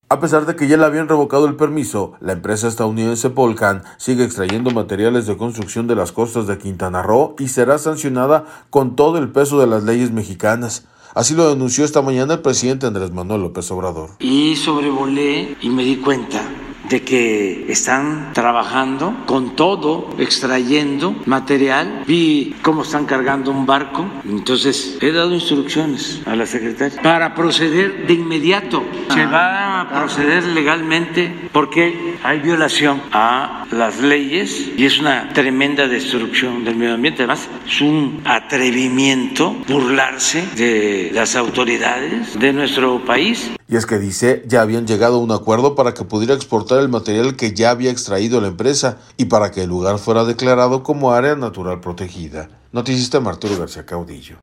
A pesar de que ya le habían revocado el permiso, la empresa estadounidense Volcan sigue extrayendo materiales de construcción de las costas de Quintana Roo y será sancionada con todo el peso de las leyes mexicanas. Así lo denunció esta mañana el presidente Andrés Manuel López Obrador. Y sobrevolé y me di cuenta de que están trabajando con todo, extrayendo material. Vi cómo están cargando un barco. Entonces he dado instrucciones a la secretaria para proceder de inmediato. Se va a proceder legalmente porque hay violación a las leyes y es una tremenda destrucción del medio ambiente. Además, es un atrevimiento burlarse de las autoridades de nuestro país. Y es que dice, ya habían llegado a un acuerdo para que pudiera exportar el material que ya había extraído la empresa y para que el lugar fuera declarado como área natural protegida. Noticista Arturo García Caudillo.